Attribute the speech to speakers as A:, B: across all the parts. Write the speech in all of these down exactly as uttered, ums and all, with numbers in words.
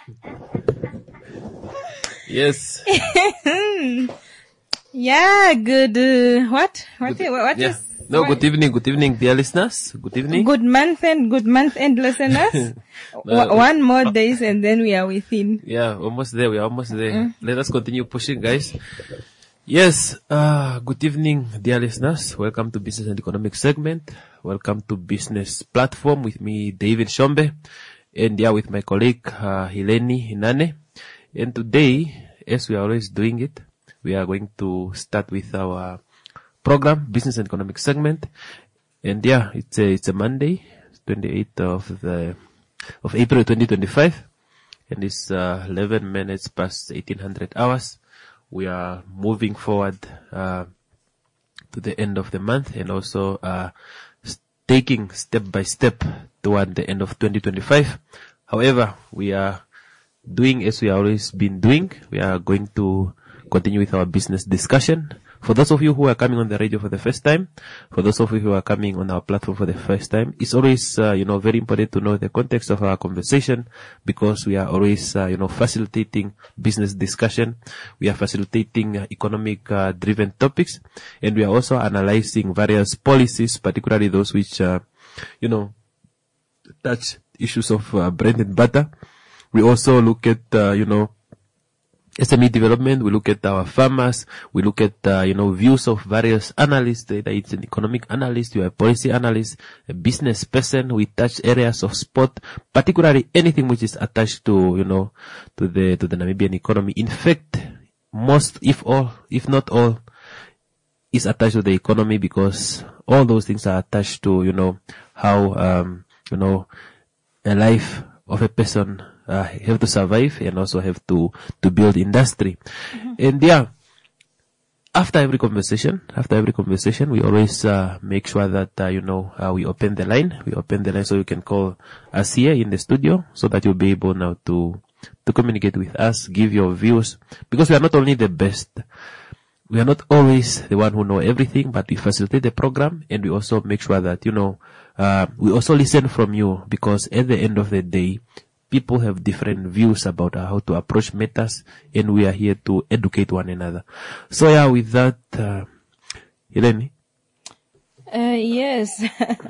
A: Yes.
B: Yeah, good, uh, what? What,
A: Good,
B: what
A: yeah.
B: is?
A: No,
B: what?
A: good evening, good evening, dear listeners. Good evening.
B: Good month and good month and listeners.
A: No,
B: One more days and then we are within.
A: Yeah, almost there. We are almost there.
B: Mm.
A: Let us continue pushing, guys. Yes, uh, good evening, dear listeners. Welcome to Business and Economic segment. Welcome to Business Platform with me, David Shombe, and yeah, with my colleague, uh, Hileni Hinane. And today, as we are always doing it, we are going to start with our program, Business and Economic segment. And yeah, it's a, it's a Monday, twenty-eighth of the, of April twenty twenty-five. And it's, uh, eleven minutes past eighteen hundred hours. We are moving forward, uh, to the end of the month and also, uh, taking step by step toward the end of twenty twenty-five. However, we are doing as we have always been doing. We are going to continue with our business discussion. For those of you who are coming on the radio for the first time, for those of you who are coming on our platform for the first time, it's always, uh, you know, very important to know the context of our conversation because we are always, uh, you know, facilitating business discussion. We are facilitating uh, economic uh, driven topics, and we are also analyzing various policies, particularly those which, uh, you know, touch issues of uh, bread and butter. We also look at, uh, you know, S M E development. We look at our farmers. We look at, uh, you know, views of various analysts. Whether it's an economic analyst, you are a policy analyst, a business person. We touch areas of sport, particularly anything which is attached to, you know, to the, to the Namibian economy. In fact, most, if all, if not all, is attached to the economy because all those things are attached to, you know, how, um, you know, a life of a person Uh, have to survive and also have to, to build industry. Mm-hmm. And yeah, after every conversation, after every conversation, we always, uh, make sure that, uh, you know, uh, we open the line, we open the line so you can call us here in the studio so that you'll be able now to, to communicate with us, give your views, because we are not only the best, we are not always the one who know everything, but we facilitate the program and we also make sure that, you know, uh, we also listen from you because at the end of the day, people have different views about uh, how to approach matters, and we are here to educate one another. So yeah, with that, uh, Hileni?
B: Uh, yes.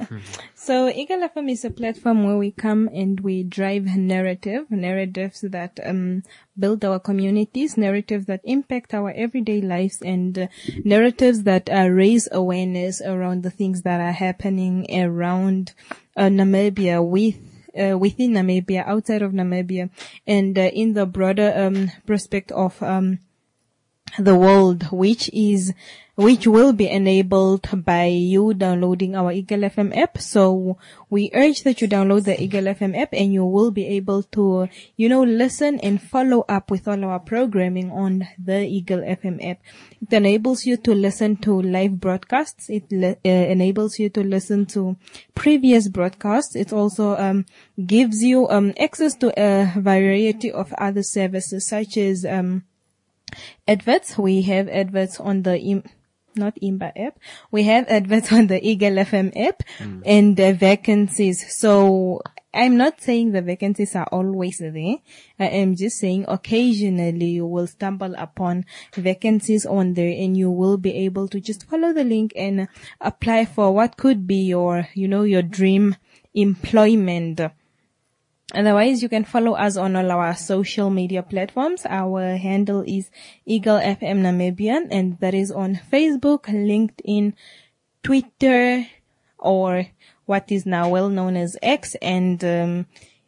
B: So Eagle F M is a platform where we come and we drive narrative, narratives that um build our communities, narratives that impact our everyday lives, and uh, narratives that uh, raise awareness around the things that are happening around uh, Namibia with Uh, within Namibia, outside of Namibia, and uh, in the broader um, prospect of um, the world, which is which will be enabled by you downloading our Eagle F M app. So we urge that you download the Eagle F M app, and you will be able to, you know, listen and follow up with all our programming on the Eagle F M app. It enables you to listen to live broadcasts. It le- uh, enables you to listen to previous broadcasts. It also um, gives you um, access to a variety of other services such as um, adverts. We have adverts on the im- not I M B A app. We have adverts on the Eagle F M app mm. and uh, vacancies. So I'm not saying the vacancies are always there. I am just saying occasionally you will stumble upon vacancies on there and you will be able to just follow the link and apply for what could be your, you know, your dream employment. Otherwise, you can follow us on all our social media platforms. Our handle is Eagle F M Namibian, and that is on Facebook, LinkedIn, Twitter, or what is now well known as X, and um,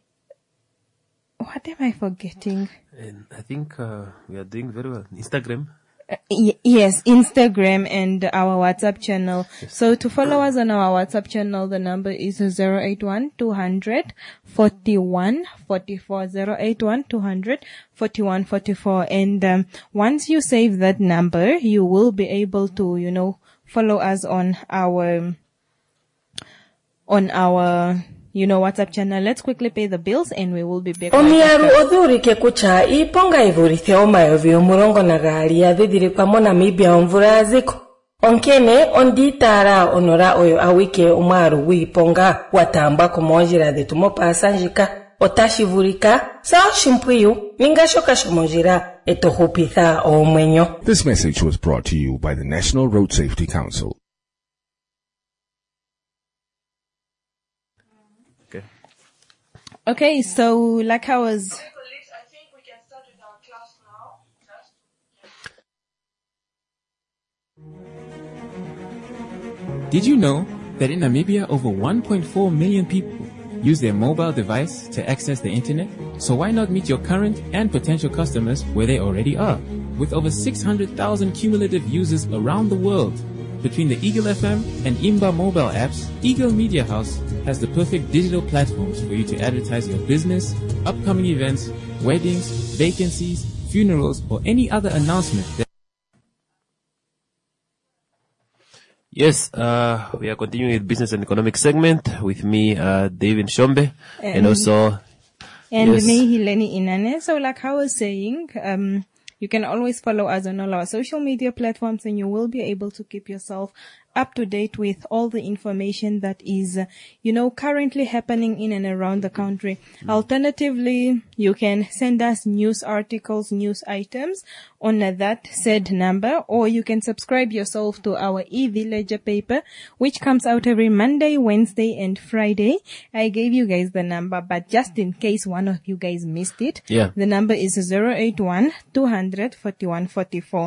B: what am I forgetting?
A: And I think uh, we are doing very well. Instagram.
B: Uh, y- yes, Instagram and our WhatsApp channel. Yes. So to follow us on our WhatsApp channel, the number is zero eight one two hundred forty-one forty-four, zero eight one two hundred forty-one forty-four. And um, once you save that number, you will be able to, you know, follow us on our, on our, you know, WhatsApp channel. Let's quickly pay the bills and we will be back.
C: Omiaru odhuri ke kucha iponga ivurithi omayo vyo murongo na gali ya dhidiri kwa mona mibia omvura ziko. Onkene onditara onora oyo awike umaru wiponga watamba kumojira de tumopa sanjika. otashivulika saa shimpwiyu ninga shoka shomonjira etohupitha omwenyo.
D: This message was brought to you by the National Road Safety Council.
A: Okay.
B: Okay, so like I was...
E: I think we can start with our class now.
F: Did you know that in Namibia over one point four million people use their mobile device to access the internet? So why not meet your current and potential customers where they already are? With over six hundred thousand cumulative users around the world, between the Eagle F M and Imba mobile apps, Eagle Media House has the perfect digital platforms for you to advertise your business, upcoming events, weddings, vacancies, funerals, or any other announcement that
A: Yes, uh, we are continuing with business and economic segment with me, uh, David Shombe, and, and also,
B: and
A: yes.
B: me, Hileni Inane. So like I was saying, um, you can always follow us on all our social media platforms and you will be able to keep yourself up to date with all the information that is, uh, you know, currently happening in and around the country. Mm. Alternatively, you can send us news articles, news items on uh, that said number, or you can subscribe yourself to our e-Villager paper, which comes out every Monday, Wednesday, and Friday. I gave you guys the number, but just in case one of you guys missed it,
A: yeah.
B: the number is zero eight one, two hundred, forty-one forty-four.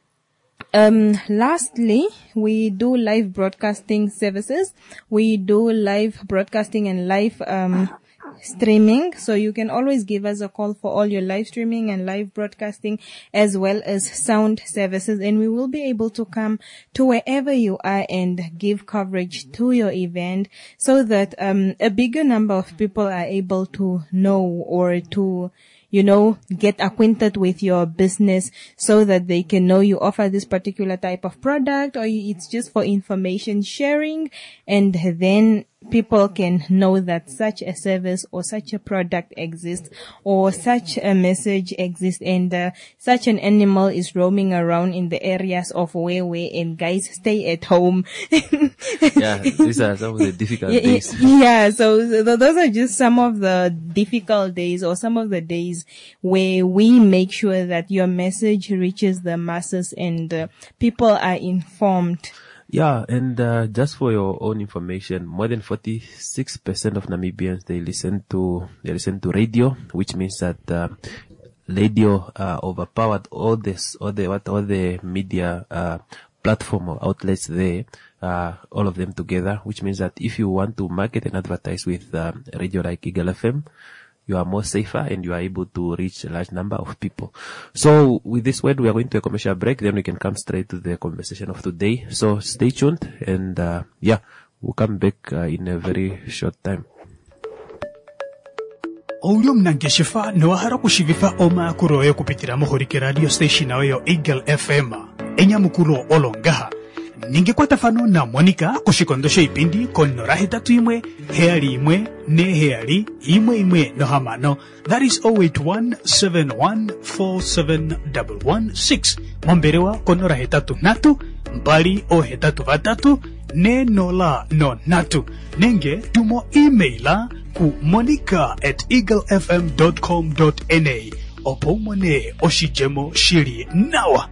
B: Um, lastly, we do live broadcasting services. We do live broadcasting and live, um, streaming. So you can always give us a call for all your live streaming and live broadcasting as well as sound services. And we will be able to come to wherever you are and give coverage to your event so that, um, a bigger number of people are able to know or to, you know, get acquainted with your business so that they can know you offer this particular type of product, or it's just for information sharing, and then people can know that such a service or such a product exists or such a message exists, and uh, such an animal is roaming around in the areas of where we and guys stay at home.
A: Yeah, these are some of the difficult
B: yeah,
A: days.
B: Yeah, so th- those are just some of the difficult days or some of the days where we make sure that your message reaches the masses and uh, people are informed.
A: Yeah, and uh, just for your own information, more than forty-six percent of Namibians, they listen to they listen to radio, which means that uh, radio uh, overpowered all this, all the what, all the media uh, platform or outlets there, uh, all of them together. Which means that if you want to market and advertise with uh, radio like Eagle F M, you are more safer and you are able to reach a large number of people. So with this word, we are going to a commercial break. Then we can come straight to the conversation of today. So stay tuned and, uh, yeah, we'll come back uh, in a very short time.
G: Oulio mnangeshifa noahara kushivifa oma kuroyo kupitira mohorike radio station ayo Eagle F M. Enya mukuro olongaha. Ningekwata fano na Monica kushikondosha ipindi konora hetatu imwe, heali imwe, ne heali, imwe imwe no hamano. That is zero eight one, seven one four seven one one six. Momberewa konora hetatu natu, mbali o hetatu vatatu, ne nola no natu. Nenge tumo emaila ku monica at eaglefm dot com dot na. Opo mone oshijemo shiri nawa.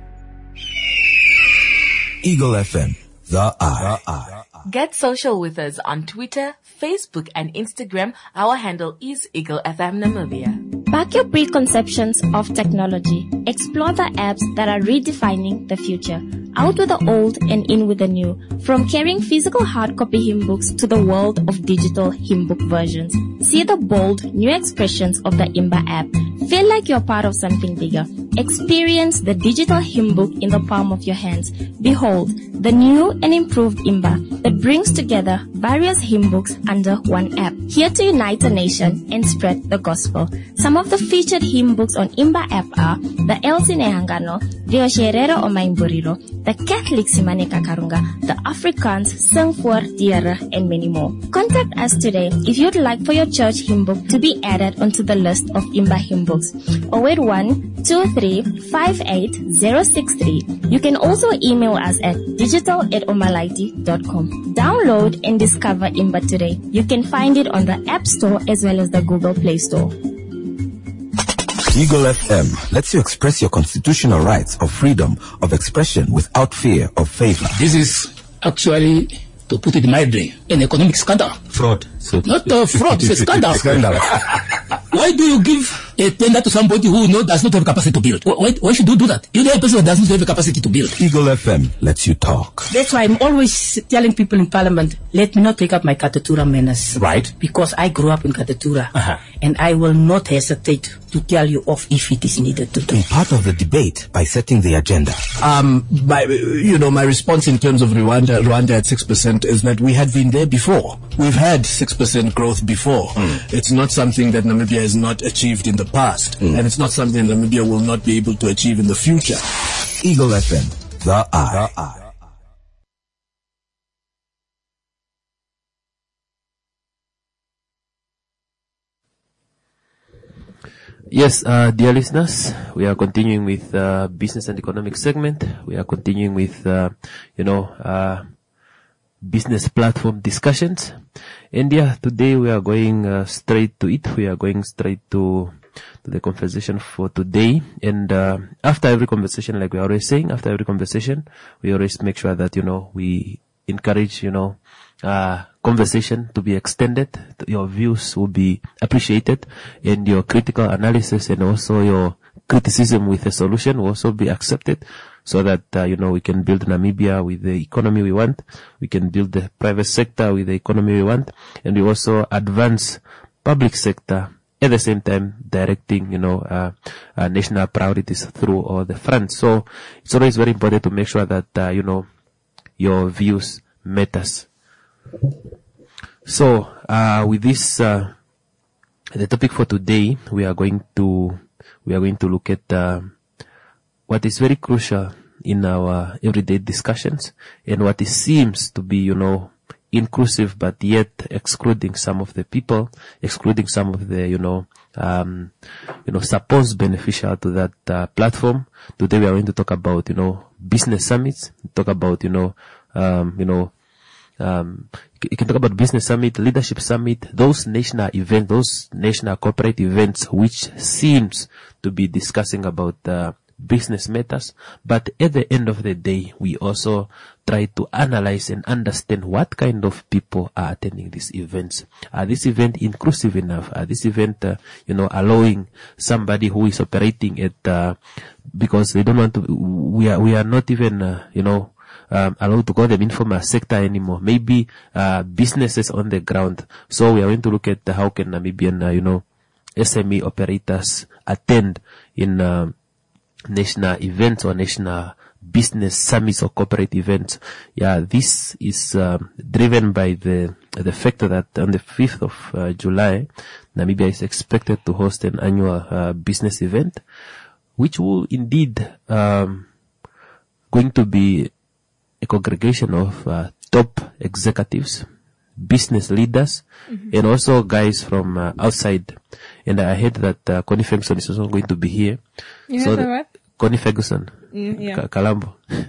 H: Eagle F M, the eye.
I: Get social with us on Twitter, Facebook, and Instagram. Our handle is Eagle F M Namibia.
J: Back your preconceptions of technology. Explore the apps that are redefining the future. Out with the old and in with the new. From carrying physical hard copy hymn books to the world of digital hymn book versions. See the bold, new expressions of the Imba app. Feel like you're part of something bigger. Experience the digital hymn book in the palm of your hands. Behold, the new and improved Imba that brings together various hymn books under one app. Here to unite a nation and spread the gospel. Some of the featured hymn books on Imba app are the El Sinehangano, Rio Sherero o Maimburiro, the Catholic Simane Kakarunga, the Afrikaans Sing voor Diere, and many more. Contact us today if you'd like for your church hymn book to be added onto the list of Imba hymn books. zero eight one, two three five eight zero six three. You can also email us at digital at omalaiti dot com. Download and discover Imba today. You can find it on the App Store as well as the Google Play Store.
H: Eagle F M lets you express your constitutional rights of freedom of expression without fear of favor.
K: This is actually, to put it mildly, an economic scandal.
H: Fraud. So
K: Not a fraud, it's a scandal.
H: Scandal.
K: Why do you give a tender to somebody who know, does not have capacity to build? Why, why should you do that? You know a person who does not have the capacity to build.
H: Eagle F M lets you talk.
L: That's why I'm always telling people in Parliament, let me not take up my Katatura manners.
H: Right.
L: Because I grew up in Katatura.
H: Uh-huh.
L: And I will not hesitate to tell you off if it is needed to do.
H: Be part of the debate by setting the agenda.
M: Um, my, you know, my response in terms of Rwanda, Rwanda at six percent is that we had been there before. We've had six percent growth before. Mm. It's not something that Namibia has not achieved in the past. Mm. And it's not something Namibia will not be able to achieve in the future.
H: Eagle F M, the eye. The eye.
A: Yes, uh, dear listeners, we are continuing with uh, business and economic segment. We are continuing with, uh, you know, uh, business platform discussions. And yeah, today we are going uh, straight to it. We are going straight to, to the conversation for today. And uh, after every conversation, like we are always saying, after every conversation, we always make sure that, you know, we encourage, you know, uh, conversation to be extended. Your views will be appreciated, and your critical analysis and also your criticism with a solution will also be accepted, so that, uh, you know, we can build Namibia with the economy we want. We can build the private sector with the economy we want, and we also advance public sector at the same time directing, you know, uh, uh national priorities through all the fronts. So it's always very important to make sure that, uh, you know, your views matters. So, uh, with this, uh, the topic for today, we are going to, we are going to look at, uh, what is very crucial in our everyday discussions, and what it seems to be, you know, inclusive, but yet excluding some of the people, excluding some of the, you know, um, you know, supposed beneficial to that, uh, platform. Today we are going to talk about, you know, business summits, talk about, you know, um, you know, Um, you can talk about business summit, leadership summit, those national events, those national corporate events, which seems to be discussing about uh, business matters. But at the end of the day, we also try to analyze and understand what kind of people are attending these events. Are this event inclusive enough? Are this event, uh, you know, allowing somebody who is operating at, uh, because they don't want to, we are, we are not even, uh, you know, Um, allowed to call them informal sector anymore. Maybe uh, businesses on the ground. So we are going to look at uh, how can Namibian, uh, you know, S M E operators attend in uh, national events or national business summits or corporate events. Yeah, this is uh, driven by the the fact that on the fifth of uh, July, Namibia is expected to host an annual uh, business event, which will indeed um, going to be a congregation of uh, top executives, business leaders, mm-hmm. and also guys from uh, outside. And I heard that uh, Connie Ferguson is also going to be here.
B: You
A: so
B: heard what?
A: Connie Ferguson,
B: mm, yeah.
A: Ka- Kalambo.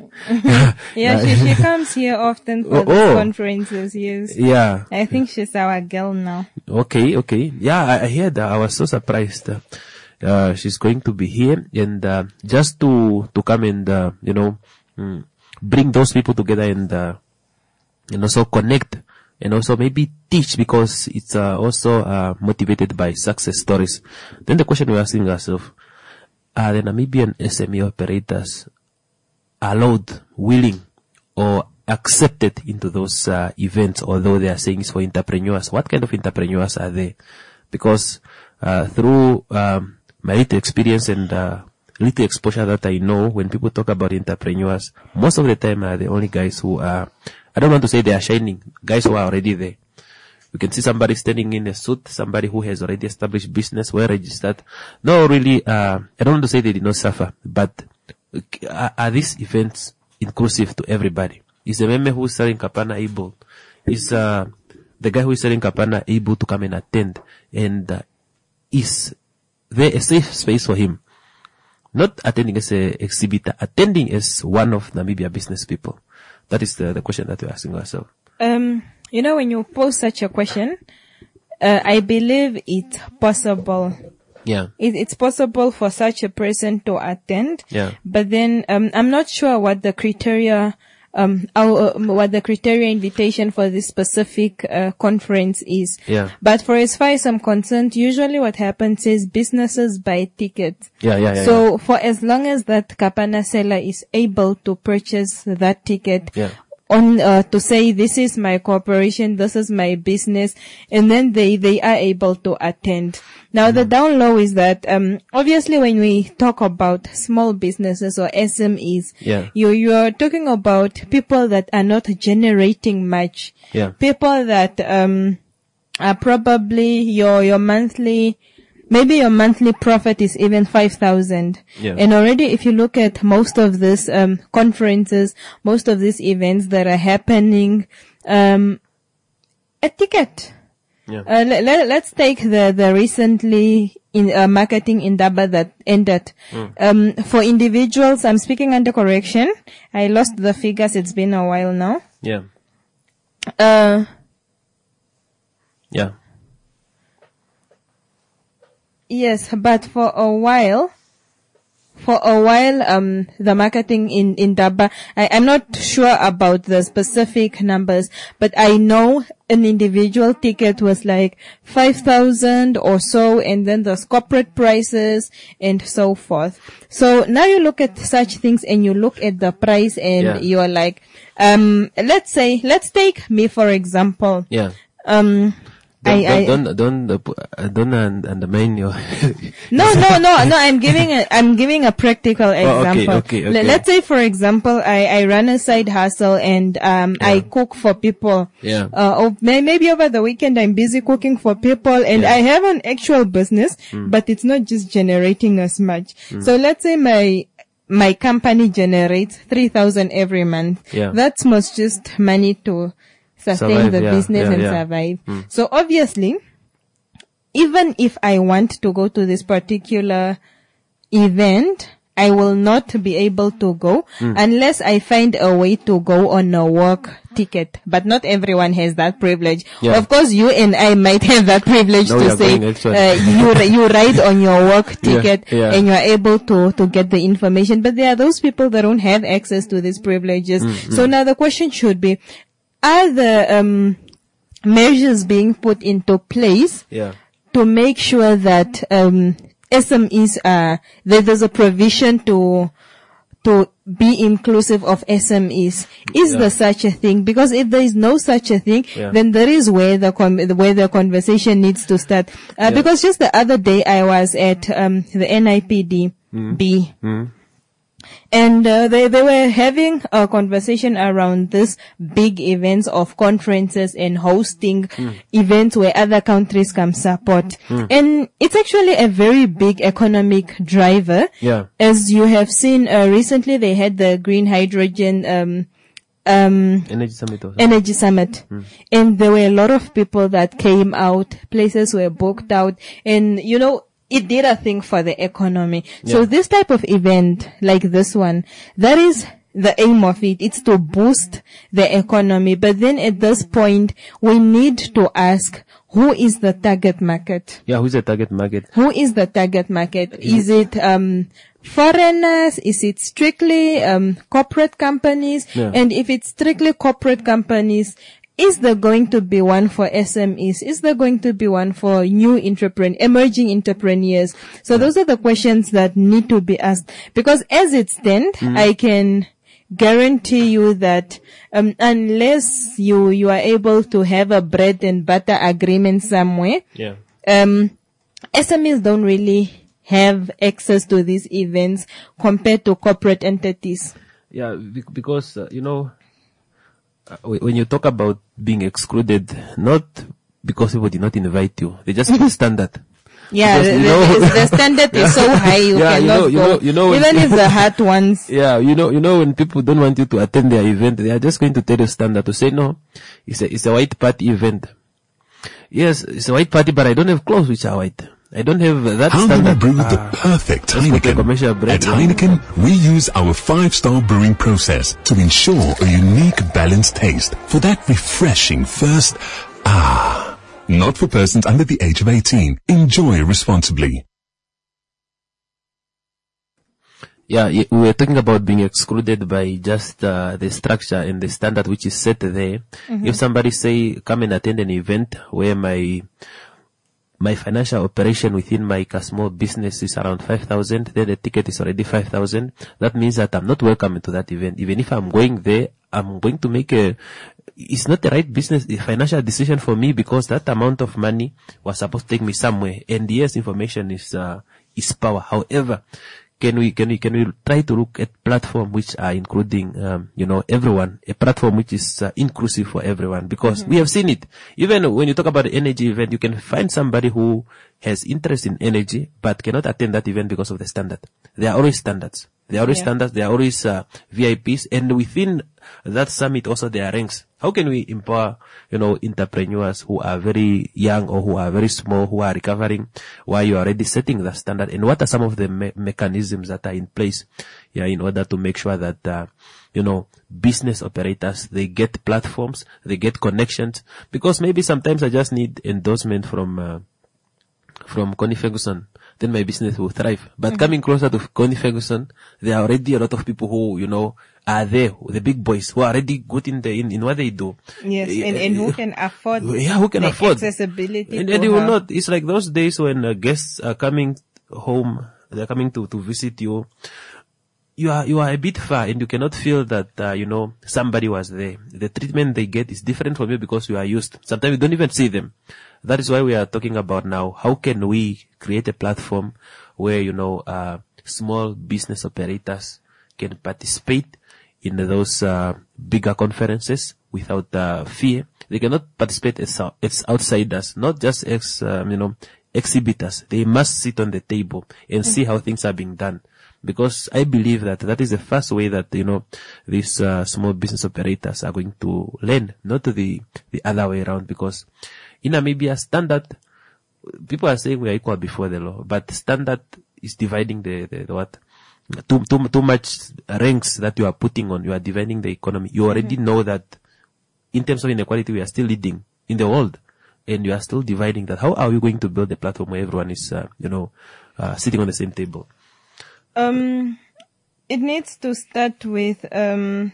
B: yeah, she, she comes here often for
A: oh,
B: the
A: oh.
B: conferences. Yes.
A: Yeah.
B: I think she's our girl now.
A: Okay, okay. Yeah, I, I heard that. I was so surprised. Uh, uh, she's going to be here, and uh, just to to come and uh, you know. Mm, bring those people together and, uh, and also connect and also maybe teach, because it's uh, also uh, motivated by success stories. Then the question we're asking ourselves, are the Namibian S M E operators allowed, willing, or accepted into those uh, events, although they are saying it's for entrepreneurs? What kind of entrepreneurs are they? Because uh, through um, my little experience and uh, little exposure that I know, when people talk about entrepreneurs, most of the time are the only guys who are, I don't want to say they are shining, guys who are already there. You can see somebody standing in a suit, somebody who has already established business, well registered. No, really, uh, I don't want to say they did not suffer, but are, are these events inclusive to everybody? Is the meme who is selling Kapana able? Is uh, the guy who is selling Kapana able to come and attend? And uh, is there a safe space for him? Not attending as a exhibitor, attending as one of Namibia business people. That is the, the question that we're asking ourselves.
B: Um, you know, when you pose such a question, uh, I believe it's possible.
A: Yeah.
B: It, it's possible for such a person to attend.
A: Yeah.
B: But then, um, I'm not sure what the criteria, um, our, uh, what the criteria invitation for this specific, uh, conference is.
A: Yeah.
B: But for as far as I'm concerned, usually what happens is businesses buy tickets.
A: Yeah, yeah, yeah.
B: So
A: yeah.
B: for as long as that Kapana seller is able to purchase that ticket,
A: yeah.
B: on uh, to say this is my corporation, this is my business, and then they they are able to attend. Now mm-hmm. the down low is that um obviously when we talk about small businesses or S M Es,
A: yeah.
B: you you are talking about people that are not generating much.
A: Yeah.
B: People that um are probably your your monthly maybe your monthly profit is even five thousand.
A: Yeah.
B: And already if you look at most of these um, conferences, most of these events that are happening, um, a ticket.
A: Yeah.
B: Uh, let, let, let's take the, the recently in uh, marketing Indaba that ended.
A: Mm.
B: Um, for individuals, I'm speaking under correction. I lost the figures. It's been a while now.
A: Yeah.
B: Uh,
A: yeah.
B: Yes, but for a while, for a while, um, the marketing in, in Daba, I, I'm not sure about the specific numbers, but I know an individual ticket was like five thousand or so, and then there's corporate prices and so forth. So now you look at such things and you look at the price and
A: yeah.
B: you're like, um, let's say, let's take me for example.
A: Yeah.
B: Um,
A: Don't,
B: I,
A: don't, don't, don't, uh, don't undermine your...
B: no, no, no, no, I'm giving a, I'm giving a practical example.
A: Oh, okay, okay, okay.
B: L- let's say, for example, I, I run a side hustle and, um, yeah. I cook for people.
A: Yeah.
B: Uh, or may, maybe over the weekend I'm busy cooking for people and
A: yeah.
B: I have an actual business,
A: mm.
B: but it's not just generating as much.
A: Mm.
B: So let's say my, my company generates three thousand every month.
A: Yeah.
B: That's most just money to sustain
A: survive,
B: the
A: yeah,
B: business
A: yeah,
B: and
A: yeah.
B: survive.
A: Mm.
B: So obviously, even if I want to go to this particular event, I will not be able to go
A: mm.
B: unless I find a way to go on a work ticket. But not everyone has that privilege.
A: Yeah.
B: Of course, you and I might have that privilege
A: no,
B: to say uh, you you ride on your work ticket
A: yeah, yeah.
B: and you're able to to get the information. But there are those people that don't have access to these privileges.
A: Mm,
B: so
A: mm.
B: now the question should be, are the um measures being put into place
A: yeah.
B: to make sure that um S M Es are that there's a provision to to be inclusive of S M Es? Is
A: yeah.
B: there such a thing? Because if there is no such a thing,
A: yeah.
B: then there is where the con- where the conversation needs to start. Uh,
A: yeah.
B: Because just the other day I was at um the N I P D
A: mm.
B: B.
A: Mm.
B: And uh, they they were having a conversation around this big events of conferences and hosting
A: mm.
B: events where other countries come support.
A: Mm.
B: And it's actually a very big economic driver.
A: Yeah.
B: As you have seen uh, recently, they had the green hydrogen um um
A: Energy Summit. Also.
B: Energy Summit. Mm. And there were a lot of people that came out, places were booked out, and you know, it did a thing for the economy.
A: Yeah.
B: So this type of event, like this one, that is the aim of it. It's to boost the economy. But then at this point, we need to ask, who is the target market?
A: Yeah, who's the target market?
B: Who is the target market? Is it, um, foreigners? Is it strictly, um, corporate companies?
A: Yeah.
B: And if it's strictly corporate companies, is there going to be one for S M Es? Is there going to be one for new entrepreneurs, emerging entrepreneurs? So those are the questions that need to be asked. Because as it stands, mm. I can guarantee you that um, unless you you are able to have a bread and butter agreement somewhere,
A: yeah.
B: um, S M Es don't really have access to these events compared to corporate entities.
A: Yeah, because uh, you know. Uh, when you talk about being excluded, not because people did not invite you, they just put standard.
B: Yeah,
A: because,
B: the,
A: you know,
B: the, the standard is so high you
A: yeah,
B: cannot
A: you know, you
B: go.
A: know, you know,
B: even if the hard ones.
A: Yeah, you know, you know when people don't want you to attend their event, they are just going to tell you standard to say no. It's a it's a white party event. Yes, it's a white party, but I don't have clothes which are white. I don't have that
N: How
A: standard.
N: do we brew the
A: Ah,
N: perfect
A: let's make a commercial
N: Heineken?
A: break.
N: At Heineken, we use our five-star brewing process to ensure a unique balanced taste for that refreshing first ah. Not for persons under the age of eighteen. Enjoy responsibly.
A: Yeah, y- we were talking about being excluded by just uh, the structure and the standard which is set there.
B: Mhm.
A: If somebody say, come and attend an event where my my financial operation within my small business is around five thousand, then the ticket is already five thousand. That means that I'm not welcome to that event. Even if I'm going there, I'm going to make a, it's not the right business, a financial decision for me, because that amount of money was supposed to take me somewhere. And yes, information is, uh, is power. However, Can we, can we, can we try to look at platform which are including, um, you know, everyone, a platform which is uh, inclusive for everyone, because
B: Mhm.
A: we have seen it. Even when you talk about the energy event, you can find somebody who has interest in energy, but cannot attend that event because of the standard. There are always standards. There are always
B: Yeah.
A: standards. There are always, uh, V I Ps. And within that summit also there are ranks. How can we empower, you know, entrepreneurs who are very young or who are very small, who are recovering, while you are already setting the standard? And what are some of the me- mechanisms that are in place, yeah, in order to make sure that, uh, you know, business operators, they get platforms, they get connections? Because maybe sometimes I just need endorsement from, uh, from Connie Ferguson, then my business will thrive. But
B: Mhm.
A: coming closer to Connie Ferguson, there are already a lot of people who, you know, are there, the big boys, who are already good in the, in, in what they do.
B: Yes,
A: Eh,
B: and, and who
A: eh,
B: can afford
A: yeah, who can
B: the
A: afford?
B: accessibility
A: And,
B: to
A: and they will
B: have-
A: not, it's like those days when uh, guests are coming home, they're coming to, to visit you. You are, you are a bit far and you cannot feel that, uh, you know, somebody was there. The treatment they get is different from you because you are used. Sometimes you don't even see them. That is why we are talking about now, how can we create a platform where, you know, uh, small business operators can participate in those, uh, bigger conferences without, uh, fear. They cannot participate as, as outsiders, not just as, um, you know, exhibitors. They must sit on the table and see how things are being done. Because I believe that that is the first way that, you know, these, uh, small business operators are going to learn, not the, the other way around. Because in Namibia, standard, people are saying we are equal before the law, but standard is dividing the, the, the what? Too, too, too much ranks that you are putting on, you are dividing the economy. You already know that in terms of inequality, we are still leading in the world. And you are still dividing that. How are we going to build a platform where everyone is, uh, you know, uh, sitting on the same table?
B: Um, it needs to start with um,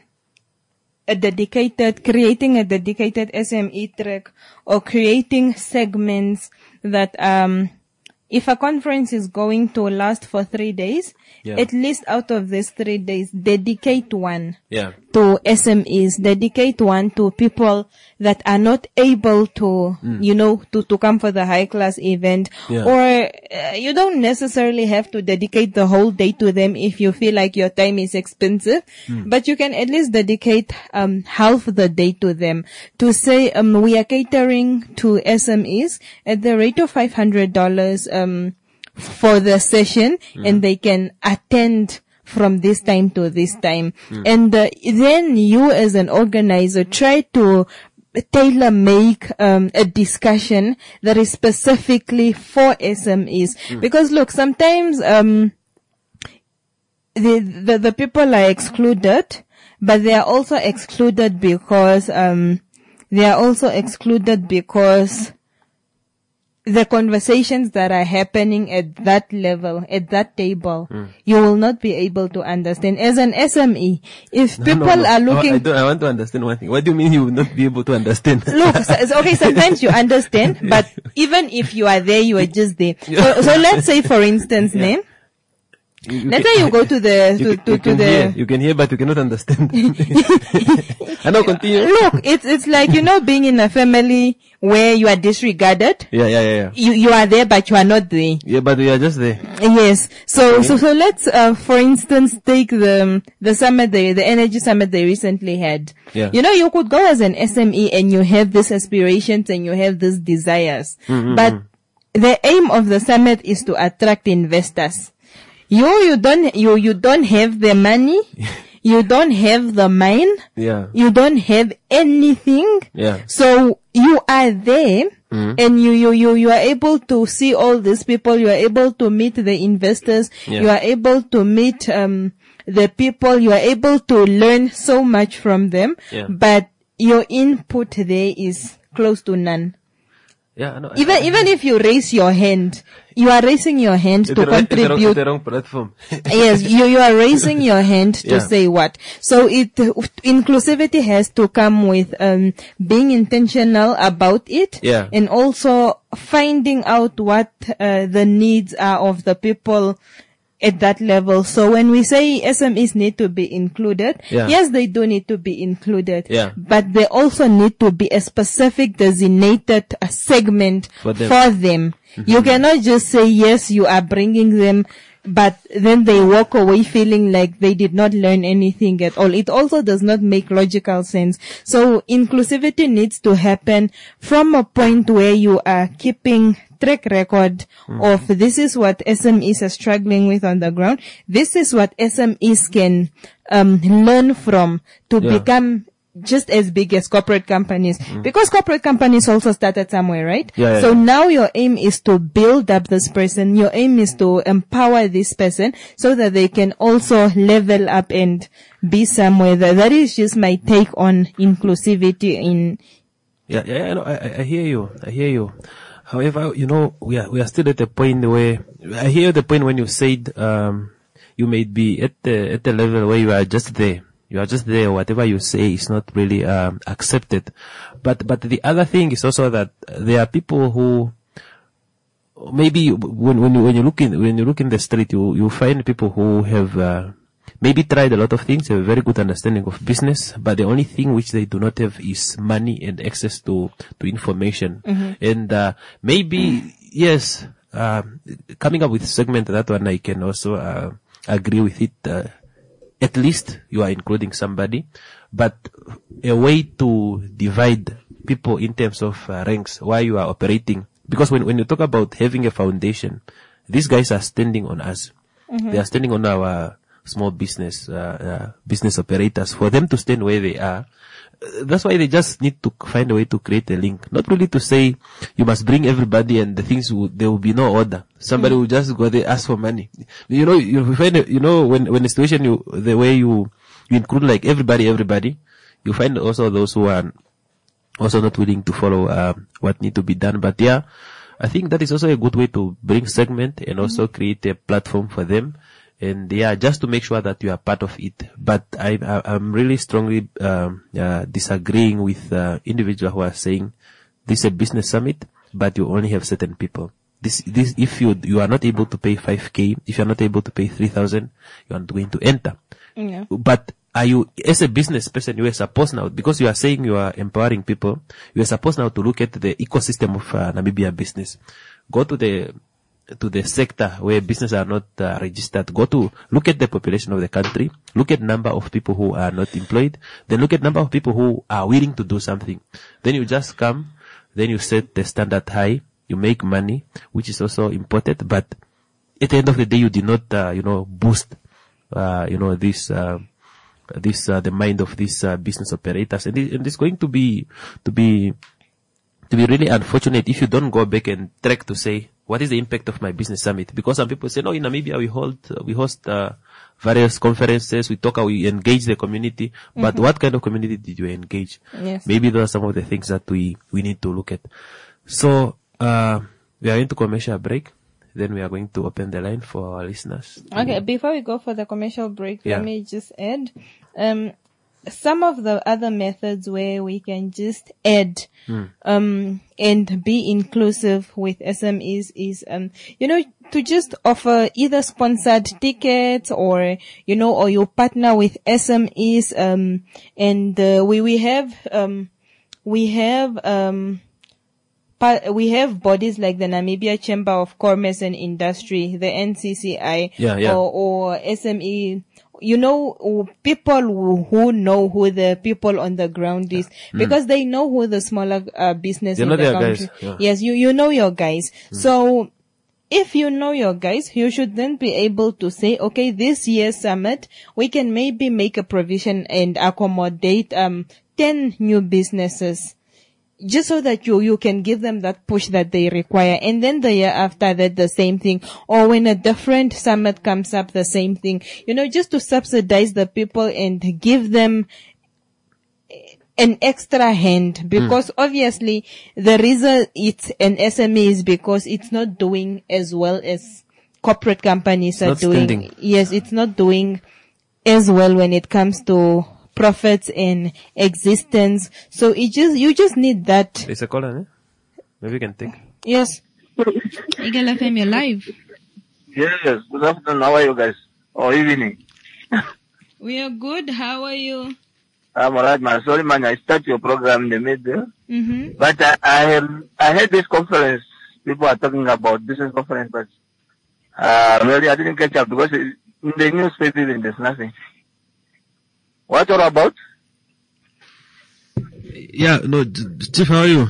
B: a dedicated, creating a dedicated S M E track or creating segments that, um, if a conference is going to last for three days,
A: Yeah.
B: at least out of these three days, dedicate one
A: Yeah.
B: to S M Es, dedicate one to people that are not able to,
A: Mm.
B: you know, to, to come for the high class event.
A: Yeah.
B: Or uh, you don't necessarily have to dedicate the whole day to them if you feel like your time is expensive,
A: Mm.
B: but you can at least dedicate um, half the day to them to say, um, we are catering to S M Es at the rate of five hundred dollars um, for the session,
A: Mm.
B: and they can attend from this time to this time.
A: Mm.
B: And uh, then you as an organizer try to tailor make um, a discussion that is specifically for S M Es.
A: Mm.
B: Because look, sometimes um, the, the the people are excluded, but they are also excluded because um, they are also excluded because the conversations that are happening at that level, at that table,
A: Mm.
B: you will not be able to understand. As an S M E, if
A: No,
B: people
A: no, no.
B: are
A: I,
B: looking...
A: I, don't, I want to understand one thing. What do you mean you will not be able to understand?
B: Look, so, so- okay, sometimes you understand, but even if you are there, you are just there. So, so let's say, for instance,
A: Yeah.
B: name,
A: You- you
B: let's
A: can-
B: say you go to the,
A: you
B: to,
A: can-
B: to,
A: you
B: to
A: can
B: the,
A: hear, you can hear, but you cannot understand. And now continue.
B: look, it's, it's like, you know, being in a family where you are disregarded.
A: Yeah, yeah, yeah, yeah.
B: You, you are there, but you are not there.
A: Yeah, but we are just there.
B: Yes. So,
A: Okay.
B: so, so let's, uh, for instance, take the, the summit, they, the energy summit they recently had.
A: Yeah.
B: You know, you could go as an S M E and you have these aspirations and you have these desires.
A: Mm-hmm.
B: But the aim of the summit is to attract investors. You, you don't, you, you don't have the money. You don't have the mine.
A: Yeah.
B: You don't have anything.
A: Yeah.
B: So you are there
A: Mm.
B: and you, you, you, you are able to see all these people, you are able to meet the investors,
A: Yeah.
B: you are able to meet, um, the people, you are able to learn so much from them,
A: Yeah.
B: but your input there is close to none.
A: Yeah, no,
B: Even,
A: I,
B: even if you raise your hand, you are raising your hand
A: It's
B: to
A: the wrong- it's the wrong-
B: contribute.
A: it's the wrong platform.
B: Yes, you, you are raising your hand to
A: Yeah.
B: say what. So it, inclusivity has to come with, um, being intentional about it.
A: Yeah.
B: And also finding out what, uh, the needs are of the people at that level. So when we say S M Es need to be included,
A: Yeah.
B: yes, they do need to be included.
A: Yeah.
B: But they also need to be a specific designated uh, segment
A: For them.
B: For them.
A: Mhm.
B: You cannot just say, yes, you are bringing them, but then they walk away feeling like they did not learn anything at all. It also does not make logical sense. So inclusivity needs to happen from a point where you are keeping track record
A: Mm.
B: of this is what S M Es are struggling with on the ground. This is what S M Es can um, learn from to
A: Yeah.
B: become just as big as corporate companies. Because corporate companies also started somewhere, right?
A: Yeah, yeah,
B: so
A: yeah.
B: now your aim is to build up this person. Your aim is to empower this person so that they can also level up and be somewhere. That, that is just my take on inclusivity in.
A: Yeah, yeah, yeah, no, I, I- I hear you. I hear you. However, you know, we are, we are still at a point where, I hear the point when you said, um, you may be at the, at the level where you are just there. You are just there. Whatever you say is not really, um, accepted. But, but the other thing is also that there are people who, maybe when, when you, when you look in, when you look in the street, you, you find people who have, uh, maybe tried a lot of things, have a very good understanding of business, but the only thing which they do not have is money and access to, to information.
O: Mhm.
A: And, uh, maybe, yes, uh, coming up with segment, that one I can also, uh, agree with it. Uh, at least you are including somebody, but a way to divide people in terms of uh, ranks, why you are operating. Because when, when you talk about having a foundation, these guys are standing on us.
O: Mhm.
A: They are standing on our small business, uh, uh, business operators. For them to stand where they are, uh, that's why they just need to find a way to create a link. Not really to say you must bring everybody and the things will, there will be no order. Somebody
O: Mm.
A: will just go there, ask for money. You know, you find, a- you know, when, when the situation you, the way you, you include like everybody, everybody, you find also those who are also not willing to follow, um, what need to be done. But yeah, I think that is also a good way to bring segment and also create a platform for them. And yeah, just to make sure that you are part of it. But I, I I'm really strongly um, uh, disagreeing with uh, individuals who are saying this is a business summit, but you only have certain people. This this if you you are not able to pay five k, if you are not able to pay three thousand, you are not going to enter.
B: Yeah.
A: But are you, as a business person, you are supposed now, because you are saying you are empowering people, you are supposed now to look at the ecosystem of uh, Namibia business. Go to the to the sector where businesses are not uh, registered. Go to look at the population of the country. Look at number of people who are not employed. Then look at number of people who are willing to do something. Then you just come. Then you set the standard high. You make money, which is also important. But at the end of the day, you did not, uh, you know, boost, uh, you know, this. Uh, this uh, the mind of these uh, business operators, and, it, and it's going to be to be to be really unfortunate if you don't go back and track to say what is the impact of my business summit. Because some people say, no, in Namibia we hold uh, we host uh, various conferences, we talk, we engage the community, but
B: Mhm.
A: what kind of community did you engage?
B: Yes.
A: Maybe those are some of the things that we we need to look at. So uh, we are going to commercial break. Then we are going to open the line for our listeners.
B: Okay, before we go for the commercial break,
A: Yeah.
B: let me just add, um, some of the other methods where we can just add,
A: Hmm.
B: um, and be inclusive with S M Es is, um, you know, to just offer either sponsored tickets or, you know, or you partner with S M Es, um, and, uh, we, we have, um, we have, um, But we have bodies like the Namibia Chamber of Commerce and Industry, the N C C I,
A: Yeah, yeah.
B: or, or S M E. You know, people who, who know who the people on the ground is,
A: Mm.
B: because they know who the smaller uh, business
A: They
B: in
A: know
B: the
A: their
B: country.
A: guys, yeah.
B: Yes, you you know your guys. So if you know your guys, you should then be able to say, okay, this year's summit, we can maybe make a provision and accommodate um ten new businesses. just so that you, you can give them that push that they require. And then the year after that, the same thing. Or when a different summit comes up, the same thing. You know, just to subsidize the people and give them an extra hand, because mm. obviously the reason it's an S M E is because it's not doing as well as corporate companies are not doing. Spending. Yes, it's not doing as well when it comes to profits and existence. So it just, you just need that.
A: It's a caller, eh? Maybe you can take.
B: Yes. Eagle F M, you're live.
O: Yes, good afternoon. How are you guys? Or evening?
B: We are good. How are you?
O: I'm alright, man. Sorry, man. I start your program in the middle.
B: Mm-hmm.
O: But I, I have, I had this conference. People are talking about business conference, but, uh, really I didn't catch up because it, in the newspaper there's nothing. What all about?
A: Yeah, no, Chief, how are you?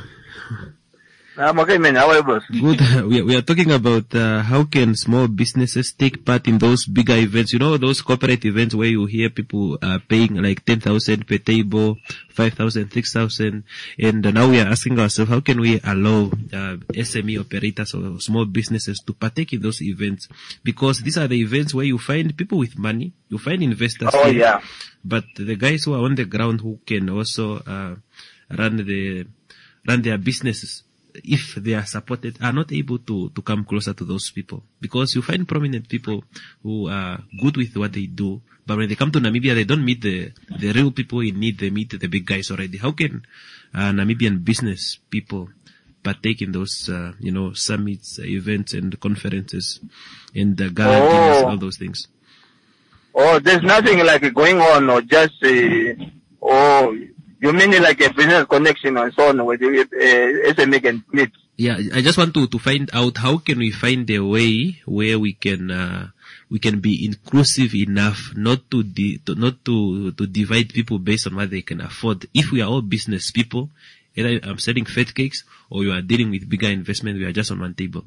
O: I'm okay, man. How are you, boss?
A: Good. we, we are talking about uh, how can small businesses take part in those bigger events. You know, those corporate events where you hear people uh, paying like ten thousand per table, five thousand, six thousand. And uh, now we are asking ourselves, how can we allow uh, S M E operators or small businesses to partake in those events? Because these are the events where you find people with money, you find investors.
O: Oh,
A: here,
O: yeah.
A: But the guys who are on the ground who can also uh, run the run their businesses, if they are supported, are not able to, to come closer to those people. Because you find prominent people who are good with what they do, but when they come to Namibia, they don't meet the, the real people in need, they meet the big guys already. How can uh, Namibian business people partake in those, uh, you know, summits, uh, events and conferences and the gala dinners,
O: Oh.
A: all those things?
O: Oh, there's nothing like going on or just, uh, oh, you mean like a business connection and so on with the uh, S M E can meet?
A: Yeah, I just want to, to find out how can we find a way where we can, uh, we can be inclusive enough not to, di- to not to, to divide people based on what they can afford. If we are all business people, either I'm selling fat cakes or you are dealing with bigger investment, we are just on one table.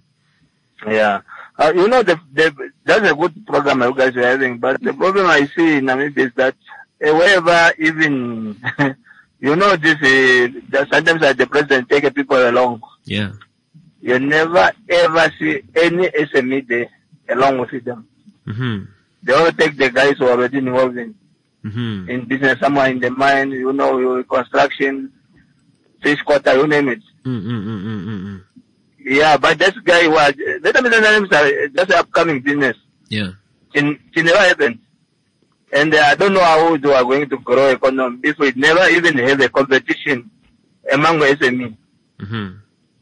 O: Yeah. Uh, you know, the, the, that's a good program you guys are having, but the problem I see in Namibia is that uh, wherever even, you know, this, uh, that sometimes uh, the president take people along.
A: Yeah.
O: You never ever see any S M E there along with them.
A: Mm-hmm.
O: They all take the guys who are already involved in,
A: Mm-hmm.
O: in business, somewhere in the mine, you know, construction, fish quarter, you name it.
A: Mm-mm-mm-mm-mm.
O: Yeah, but this guy was, let me know, that's an upcoming business.
A: Yeah.
O: It, it never happened. And uh, I don't know how they are going to grow economy if we never even have a competition among the S M E,
A: Mm-hmm.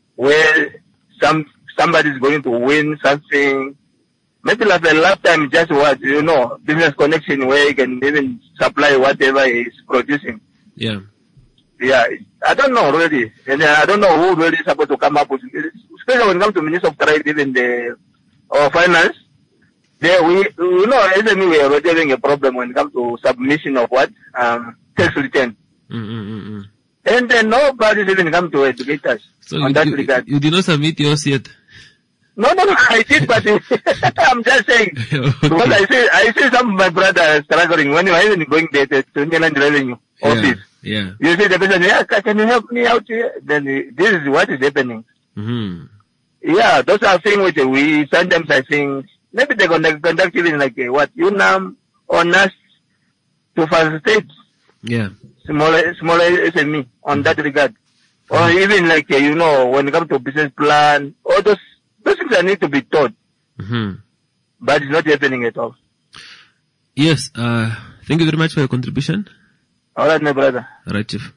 O: where some somebody is going to win something. Maybe like the last time, just what, you know, business connection where you can even supply whatever he is producing.
A: Yeah.
O: Yeah, I don't know really. And uh, I don't know who really is supposed to come up with it. Especially when it comes to Minister of Trade, even the, or Finance. There we, you know, S M E, we are already having a problem when it comes to submission of what? Um, tax return.
A: Mm-mm-mm-mm.
O: And then nobody's even come to educate us
A: So
O: on
A: you,
O: that
A: you,
O: regard.
A: you did not submit yours yet?
O: No, no, no, I did, but I'm just saying. Because I see, I see some of my brothers struggling when you are even going there to the Inland Revenue Office.
A: Yeah.
O: You see the person, yeah, can you help me out here? Then uh, this is what is happening.
A: Mm-hmm.
O: Yeah, those are things which we, sometimes I think, maybe they're going to conduct even like uh, what, UNAM or N A S to facilitate
A: Yeah.
O: smaller, smaller S M E on that regard. Or even like, uh, you know, when it comes to business plan, all those, those things that need to be taught.
A: Mm-hmm.
O: But it's not happening at all.
A: Yes, uh, thank you very much for your contribution.
O: All right, my brother.
A: All right, Chief.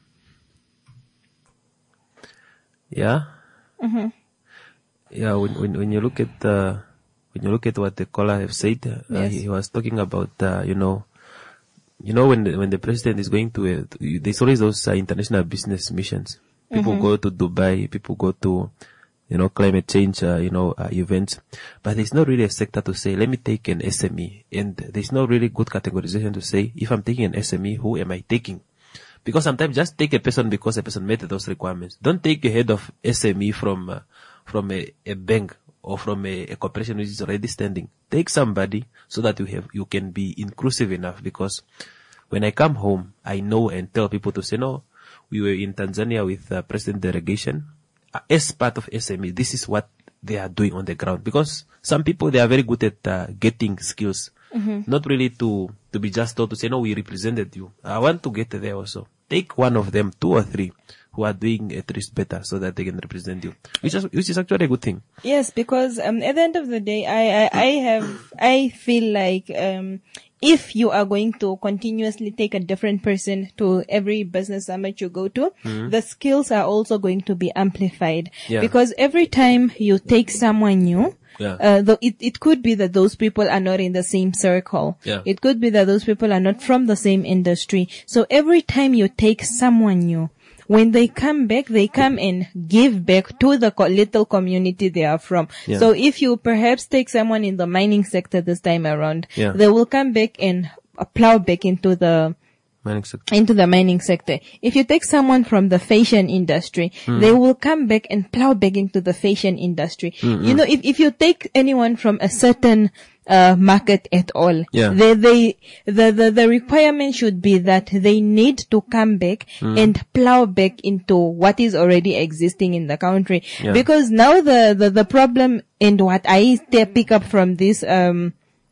A: Yeah.
B: Mm-hmm.
A: Yeah, when, when, when you look at, uh, when you look at what the caller have said, uh,
B: Yes.
A: he, he was talking about, uh, you know, you know, when the, when the president is going to, uh, to there's always those uh, international business missions. People
B: Mhm.
A: go to Dubai, people go to, you know, climate change, uh, you know, uh, events. But there's not really a sector to say, let me take an S M E. And there's no really good categorization to say, if I'm taking an S M E, who am I taking? Because sometimes just take a person because a person met those requirements. Don't take a head of S M E from, uh, from a, a bank or from a, a corporation which is already standing. Take somebody so that you have, you can be inclusive enough, because when I come home, I know and tell people to say, no, we were in Tanzania with uh, President delegation. Uh, as part of S M E, this is what they are doing on the ground. Because some people, they are very good at uh, getting skills. Mm-hmm. Not really to, to be just told to say, no, we represented you. I want to get there also. Take one of them, two or three, who are doing at least better so that they can represent you. Which is, which is actually a good thing.
B: Yes, because um, at the end of the day, I, I, I have, I feel like um, if you are going to continuously take a different person to every business summit you go to, mm-hmm. the skills are also going to be amplified. Yeah. Because every time you take someone new, Yeah. Uh, though it, it could be that those people are not in the same circle.
A: Yeah.
B: It could be that those people are not from the same industry. So every time you take someone new, when they come back, they come and give back to the co- little community they are from.
A: Yeah.
B: So if you perhaps take someone in the mining sector this time around,
A: yeah.
B: they will come back and uh, plow back into the
A: mining sector.
B: into the mining sector. If you take someone from the fashion industry, mm. they will come back and plow back into the fashion industry.
A: Mm-mm.
B: You know, if, if you take anyone from a certain uh, market at all,
A: yeah.
B: they, they, the, the, the requirement should be that they need to come back mm. and plow back into what is already existing in the country.
A: Yeah.
B: Because now the, the, the problem and what I pick up from this, um,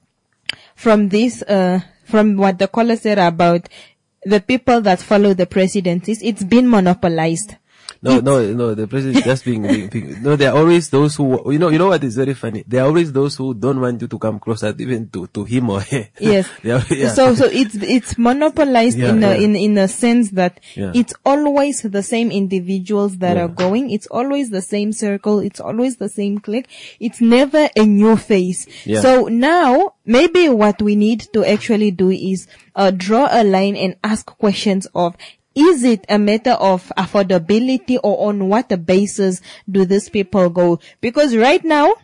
B: from this, uh, from what the caller said about the people that follow the presidencies, it's been monopolized.
A: No, no, no, the president is just being, being, being, no, there are always those who, you know, you know what is very funny? There are always those who don't want you to come closer, even to, to him or her.
B: Yes.
A: are, yeah.
B: So, so it's, it's monopolized
A: yeah,
B: in a,
A: yeah.
B: in, in a sense that
A: yeah.
B: it's always the same individuals that
A: yeah.
B: are going. It's always the same circle. It's always the same clique. It's never a new face.
A: Yeah.
B: So now, maybe what we need to actually do is, uh, draw a line and ask questions of, is it a matter of affordability, or on what basis do these people go? Because right now,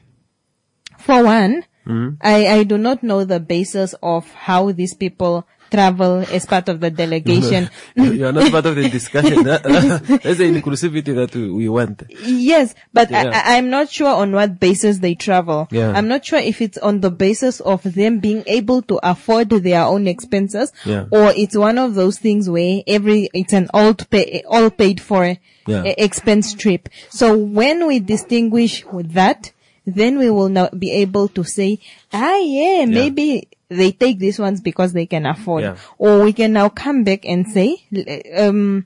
B: for one,
A: mm-hmm.
B: I, I do not know the basis of how these people travel as part of the delegation.
A: No, you are not part of the discussion. That, that's the inclusivity that we, we want.
B: Yes, but
A: yeah.
B: I, I'm not sure on what basis they travel.
A: Yeah.
B: I'm not sure if it's on the basis of them being able to afford their own expenses,
A: yeah.
B: or it's one of those things where every, it's an all pay, all paid for
A: yeah.
B: expense trip. So when we distinguish with that, then we will now be able to say, ah, yeah, maybe yeah. they take these ones because they can afford.
A: Yeah.
B: Or we can now come back and say, um,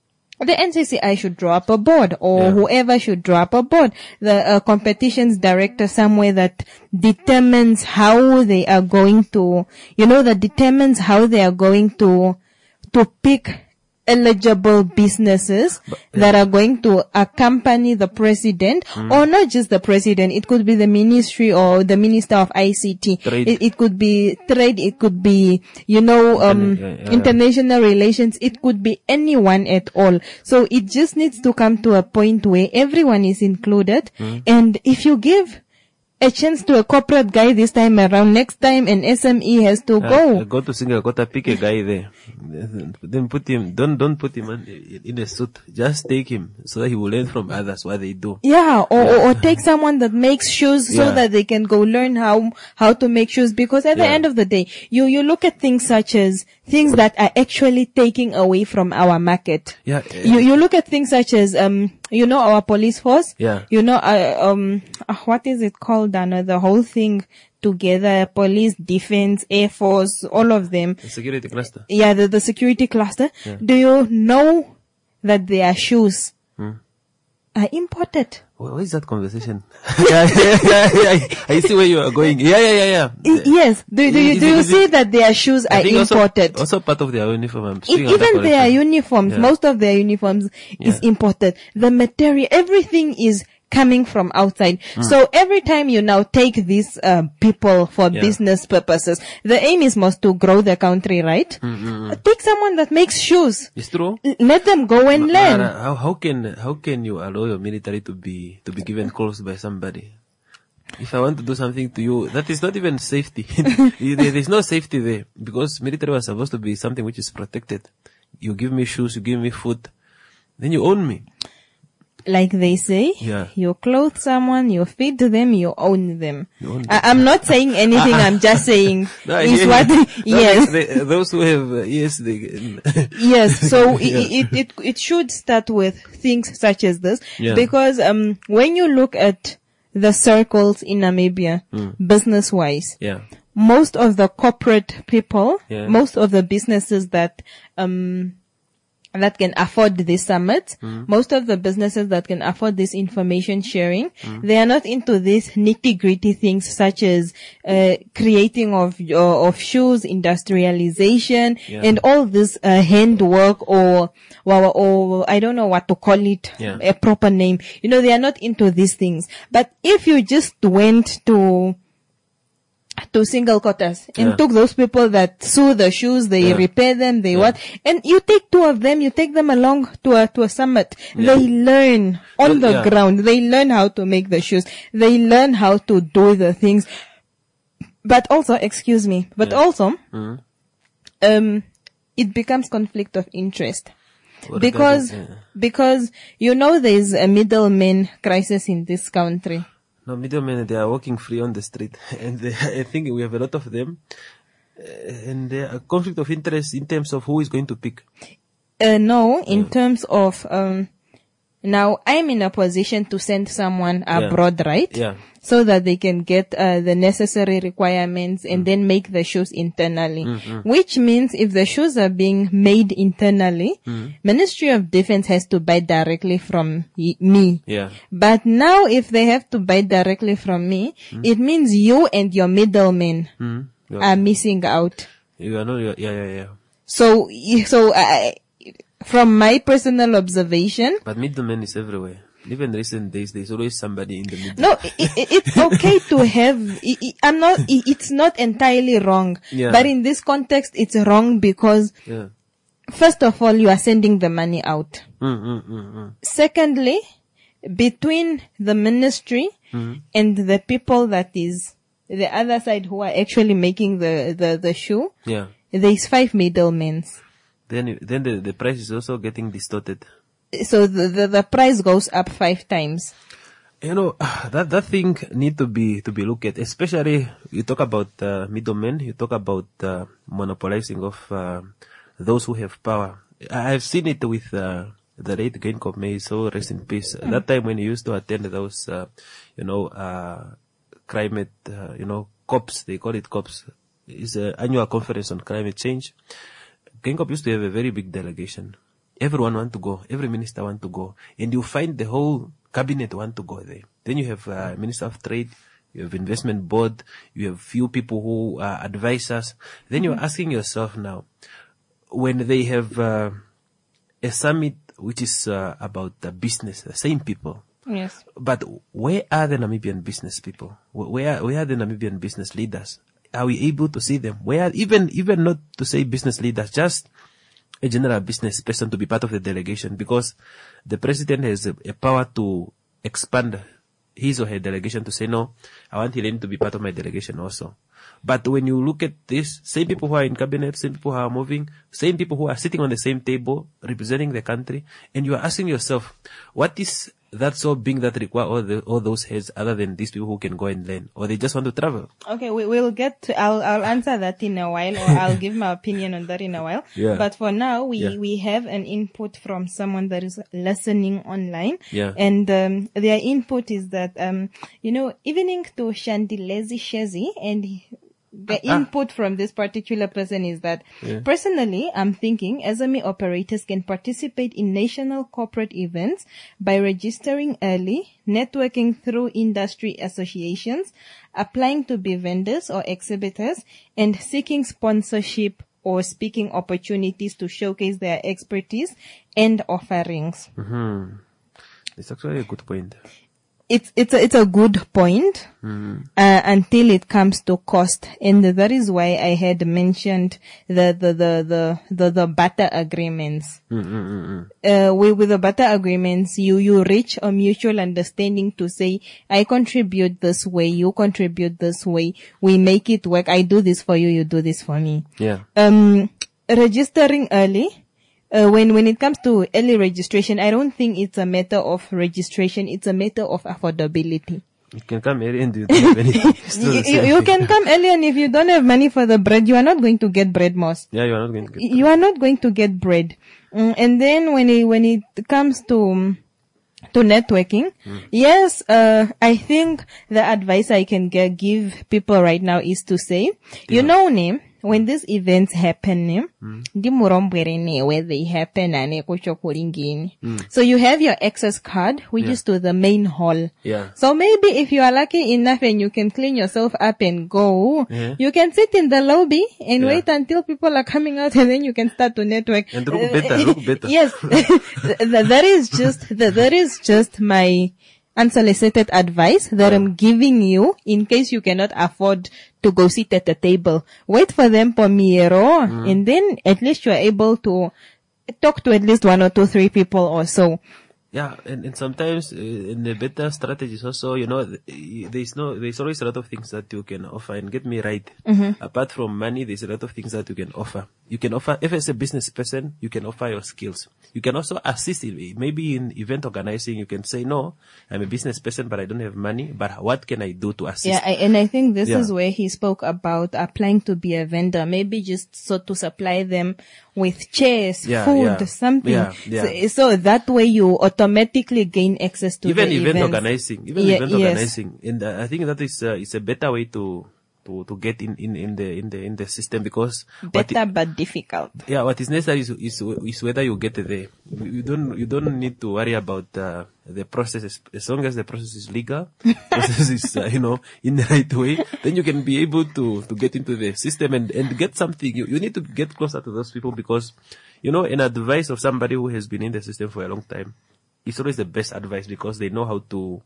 B: the N C C I should draw up a board, or
A: yeah.
B: whoever should draw up a board. The uh, competitions director somewhere that determines how they are going to, you know, that determines how they are going to, to pick eligible businesses
A: but, yeah.
B: that are going to accompany the president, mm. or not just the president. It could be the ministry or the minister of I C T. It, it could be trade. It could be, you know, um,
A: yeah, yeah,
B: international yeah. relations. It could be anyone at all. So it just needs to come to a point where everyone is included.
A: Mm.
B: And if you give a chance to a corporate guy this time around, next time an S M E has to
A: uh,
B: go.
A: Go to Singapore, pick a guy there. Then put him, don't, don't put him in, in a suit. Just take him so that he will learn from others what they do.
B: Yeah, or, yeah. or, or take someone that makes shoes so
A: yeah.
B: that they can go learn how, how to make shoes. Because at
A: yeah.
B: the end of the day, you, you look at things such as things that are actually taking away from our market.
A: Yeah.
B: You, you look at things such as, um, you know, our police force.
A: Yeah.
B: You know, uh, um, uh, what is it called, Dana? The whole thing together, police, defense, air force, all of them.
A: The security cluster.
B: Yeah, the, the security cluster.
A: Yeah.
B: Do you know that their shoes
A: hmm.
B: are imported?
A: What is that conversation? yeah, yeah, yeah, yeah, I see where you are going. Yeah, yeah, yeah, yeah.
B: Yes. Do, do you, do you see that their shoes are imported?
A: Also, also part of their uniform.
B: It, even their uniforms, yeah. most of their uniforms
A: yeah.
B: is imported. The material, everything is coming from outside. Mm. So every time you now take these uh, people for yeah. business purposes, the aim is most to grow the country, right?
A: Mm-hmm.
B: Uh, take someone that makes shoes.
A: It's true.
B: L- let them go and
A: Ma-
B: learn.
A: Mara, how, how can how can you allow your military to be to be given calls by somebody? If I want to do something to you, that is not even safety. There is no safety there, because military was supposed to be something which is protected. You give me shoes, you give me food, then you own me.
B: like they say,
A: Yeah.
B: you clothe someone, you feed them, you own them.
A: You own
B: I, I'm not saying anything, I'm just saying
A: No,
B: is
A: yeah,
B: what,
A: no,
B: yes.
A: they- those who have, uh, yes, they,
B: Yes, so
A: Yeah.
B: it, it, it, it should start with things such as this,
A: Yeah.
B: because, um, when you look at the circles in Namibia,
A: Mm.
B: business wise,
A: yeah,
B: most of the corporate people,
A: Yeah.
B: most of the businesses that, um, that can afford this summit,
A: Mm.
B: most of the businesses that can afford this information sharing,
A: Mm.
B: they are not into these nitty gritty things such as, uh, creating of, uh, of shoes, industrialization,
A: Yeah.
B: and all this, uh, handwork or, or, or, I don't know what to call it,
A: Yeah.
B: a proper name. You know, they are not into these things. But if you just went to, to single quarters and
A: Yeah.
B: took those people that sew the shoes, they
A: Yeah.
B: repair them, they
A: Yeah.
B: what, and you take two of them, you take them along to a, to a summit.
A: Yeah.
B: They learn on
A: But,
B: the
A: yeah.
B: ground. They learn how to make the shoes. They learn how to do the things. But also, excuse me, but
A: Yeah.
B: also,
A: Mhm.
B: um, it becomes conflict of interest.
A: What
B: Because,
A: regarding, yeah.
B: because, you know, there's a middleman crisis in this country.
A: No, middlemen, they are walking free on the street. And they, I think we have a lot of them. Uh, and there are conflict of interest in terms of who is going to pick.
B: Uh, no, in terms of, um, now I'm in a position to send someone abroad, right?
A: Yeah.
B: So that they can get, uh, the necessary requirements and then make the shoes internally.
A: Mm, mm.
B: Which means if the shoes are being made internally,
A: Mm.
B: Ministry of Defense has to buy directly from y- me.
A: Yeah.
B: But now if they have to buy directly from me,
A: Mm.
B: it means you and your middlemen
A: Mm. Yeah.
B: are missing out.
A: You are not, yeah, yeah, yeah.
B: So, so I, from my personal observation,
A: But middleman is everywhere. Even recent days, there's always somebody in the middle.
B: no, i i- it's okay to have. I i I'm not. i it's not entirely wrong.
A: Yeah.
B: But in this context, it's wrong because
A: Yeah.
B: first of all, you are sending the money out.
A: Mm, mm, mm, mm.
B: Secondly, between the ministry
A: Mhm.
B: and the people that is the other side who are actually making the the the shoe,
A: Yeah.
B: there is five middlemen.
A: Then, you- then the, the price is also getting distorted.
B: So the, the the price goes up five times.
A: You know, that, that thing need to be, to be looked at, especially you talk about, uh, middlemen, you talk about, uh, monopolizing of, uh, those who have power. I- I've seen it with, uh, the late Gainkop May, so rest in peace.
B: Mm.
A: That time when he used to attend those, uh, you know, uh, climate, uh, you know, COPs, they call it COPs. It's an annual conference on climate change. Gainkop used to have a very big delegation. Everyone want to go. Every minister want to go. And you find the whole cabinet want to go there. Then you have uh, Minister of Trade, you have Investment Board, you have few people who are advisors. Then you're
B: Mhm.
A: asking yourself now, when they have uh, a summit which is uh, about the business, the same people.
B: Yes.
A: But where are the Namibian business people? Wh- Where where are the Namibian business leaders? Are we able to see them? Where even even not to say business leaders, just a general business person to be part of the delegation, because the president has a, a power to expand his or her delegation to say, no, I want Helene to be part of my delegation also. But when you look at this, same people who are in cabinet, same people who are moving, same people who are sitting on the same table representing the country, and you are asking yourself, what is that so being that require all, the, all those heads other than these people who can go and learn, or they just want to travel?
B: Okay, we will get to, I'll, I'll answer that in a while, or I'll give my opinion on that in a while.
A: Yeah.
B: But for now, we,
A: Yeah.
B: we have an input from someone that is listening online.
A: Yeah.
B: And, um, their input is that, um, you know, evening to Shandilezi Shezi, and the
A: Ah.
B: input from this particular person is that,
A: Yeah.
B: personally, I'm thinking S M E operators can participate in national corporate events by registering early, networking through industry associations, applying to be vendors or exhibitors, and seeking sponsorship or speaking opportunities to showcase their expertise and offerings.
A: Mm-hmm. It's actually a good point.
B: It's, it's a, it's a good point.
A: Mm-hmm.
B: Uh, until it comes to cost. And that is why I had mentioned the, the, the, the, the, the barter agreements.
A: Mm-hmm.
B: Uh, with, with the barter agreements, you, you reach a mutual understanding to say, I contribute this way, you contribute this way, we make it work, I do this for you, you do this for me.
A: Yeah.
B: Um, registering early uh, when when it comes to early registration, I don't think it's a matter of registration. It's a matter of affordability.
A: You can come early and you don't have anything.
B: you, you, you can come early, and if you don't have money for the bread, you are not going to get bread, Moss.
A: Yeah, you are not going to get bread.
B: You are not going to get bread. Mm, and then when it, when it comes to, um, to networking, mm. yes, uh, I think the advice I can g- give people right now is to say, yeah. you know, name, when these events happen, eh, mm. where they happen, mm. so you have your access card, which yeah. is to the main hall.
A: Yeah.
B: So maybe if you are lucky enough and you can clean yourself up and go,
A: yeah.
B: you can sit in the lobby and
A: yeah.
B: wait until people are coming out, and then you can start to network.
A: And look better, look better.
B: Yes. that is just, that, that is just my unsolicited advice that I'm giving you in case you cannot afford to go sit at the table. Wait for them Pomiero, mm. and then at least you're able to talk to at least one or two, three people or so.
A: Yeah, and, and sometimes uh, in the better strategies also, you know, there's no, there's always a lot of things that you can offer. And get me right,
B: mm-hmm.
A: apart from money, there's a lot of things that you can offer. You can offer, if it's a business person, you can offer your skills. You can also assist, maybe in event organizing, you can say, no, I'm a business person, but I don't have money, but what can I do to assist?
B: Yeah, I, and I think this
A: yeah.
B: is where he spoke about applying to be a vendor, maybe just so to supply them with chairs,
A: yeah,
B: food,
A: yeah.
B: something.
A: Yeah, yeah.
B: So, so that way you automatically gain access to
A: even
B: the
A: event
B: events.
A: organizing, even
B: yeah,
A: event
B: yes.
A: organizing. And uh, I think that is, uh, it's a better way to, to, to get in, in, in the, in the, in the system because.
B: Better it, but difficult.
A: Yeah, what is necessary is, is, is whether you get there. You don't, you don't need to worry about, uh, the process. As long as the process is legal, process is, uh, you know, in the right way, then you can be able to, to get into the system and, and get something. You, you need to get closer to those people because, you know, an advice of somebody who has been in the system for a long time, it's always the best advice because they know how to,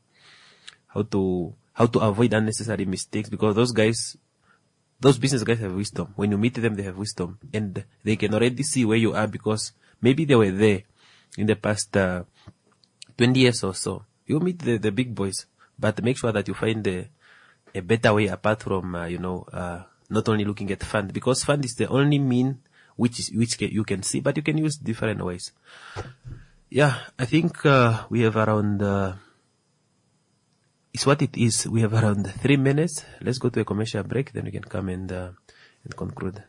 A: how to, how to avoid unnecessary mistakes because those guys, those business guys have wisdom. When you meet them, they have wisdom and they can already see where you are because maybe they were there in the past, uh, twenty years or so. You meet the, the big boys, but make sure that you find a, a better way apart from, uh, you know, uh, not only looking at fund because fund is the only mean which is, which can, you can see, but you can use different ways. Yeah, I think, uh, we have around, uh, it's what it is. We have around three minutes. Let's go to a commercial break, then we can come and, uh, and conclude.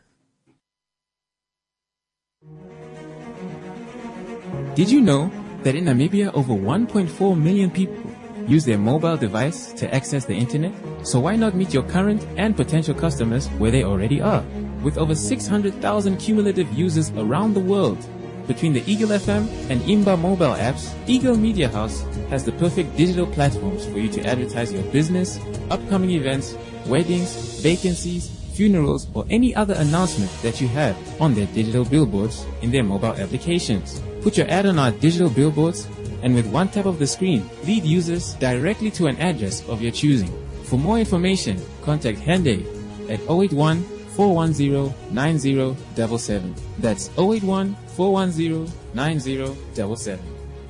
F: Did you know that in Namibia over one point four million people use their mobile device to access the internet? So why not meet your current and potential customers where they already are? With over six hundred thousand cumulative users around the world, between the Eagle F M and Imba mobile apps, Eagle Media House has the perfect digital platforms for you to advertise your business, upcoming events, weddings, vacancies, funerals, or any other announcement that you have on their digital billboards in their mobile applications. Put your ad on our digital billboards, and with one tap of the screen, lead users directly to an address of your choosing. For more information, contact Hende at zero eight one, four one zero, nine zero seven seven. That's zero eight one, four one zero, nine zero seven seven.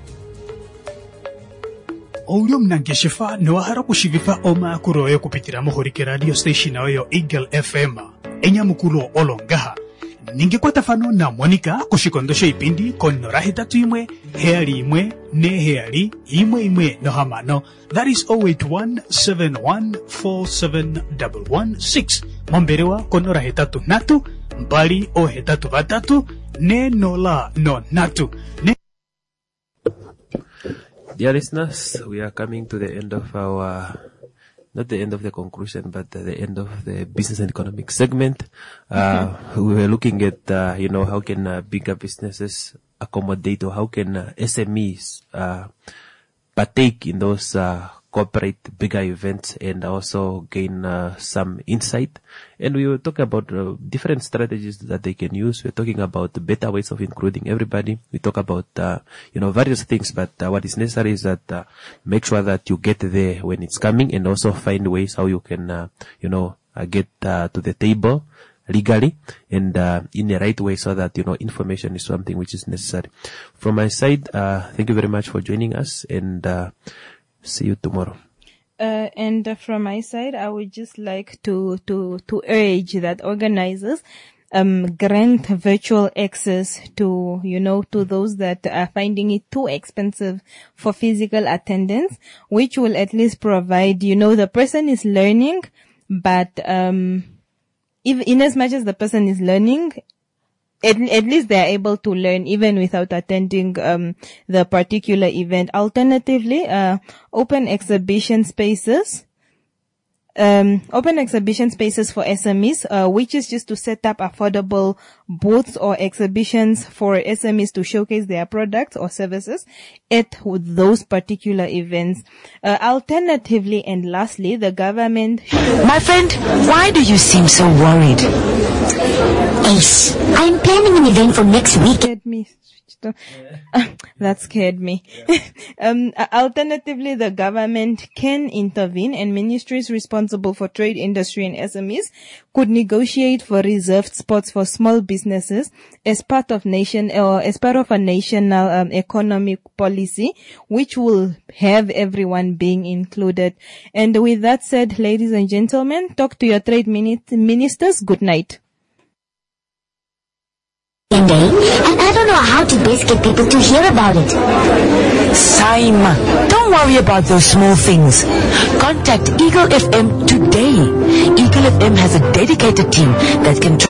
G: Oulio mnangeshifa niwahara kushivifa oma kuroyo kupitira muhurike radio station ayo Eagle F M enya mukuro olongaha ningekwata fano na Monica kushikondosha ipindi konora hitatu imwe heali imwe ne heali imwe imwe no hamano. That is zero eight one, seven one four seven one one six. Momberewa konora hitatu natu mbali o hitatu batatu ne nola no natu ne.
A: Dear listeners, we are coming to the end of our, not the end of the conclusion, but the end of the business and economic segment. Uh, mm-hmm. We were looking at, uh, you know, how can uh, bigger businesses accommodate or how can uh, S M Es uh, partake in those uh, corporate bigger events and also gain uh, some insight. And we will talk about uh, different strategies that they can use. We're talking about better ways of including everybody. We talk about, uh, you know, various things, but uh, what is necessary is that uh, make sure that you get there when it's coming and also find ways how you can, uh, you know, uh, get uh, to the table legally and uh, in the right way so that, you know, information is something which is necessary. From my side, uh, thank you very much for joining us and uh, see you tomorrow.
B: Uh, and uh, from my side, I would just like to, to, to urge that organizers, um, grant virtual access to, you know, to those that are finding it too expensive for physical attendance, which will at least provide, you know, the person is learning, but, um, if, in as much as the person is learning, At, at least they are able to learn even without attending um, the particular event. Alternatively, uh, open exhibition spaces, um, open exhibition spaces for S M Es, uh, which is just to set up affordable booths or exhibitions for S M Es to showcase their products or services at those particular events. Uh, alternatively, and lastly, the government.
P: My friend, why do you seem so worried? Ace, I'm planning an event for next week.
B: Scared me. That scared me. um, alternatively, the government can intervene, and ministries responsible for trade, industry, and S M Es could negotiate for reserved spots for small businesses as part of nation or as part of a national um, economic policy, which will have everyone being included. And with that said, ladies and gentlemen, talk to your trade mini- ministers. Good night.
P: And I don't know how to best get people to hear about it. Saima, don't worry about those small things. Contact Eagle F M today. Eagle F M has a dedicated team that can